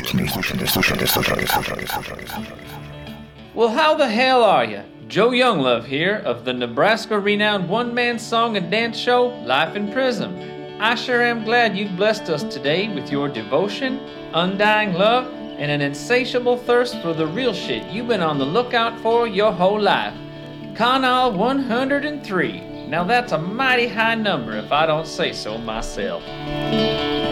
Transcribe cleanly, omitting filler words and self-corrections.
Well, how the hell are you? Joe Younglove here of the Nebraska-renowned one-man song and dance show, Life in Prism. I sure am glad you blessed us today with your devotion, undying love, and an insatiable thirst for the real shit you've been on the lookout for your whole life. Conall 103. Now that's a mighty high number if I don't say so myself.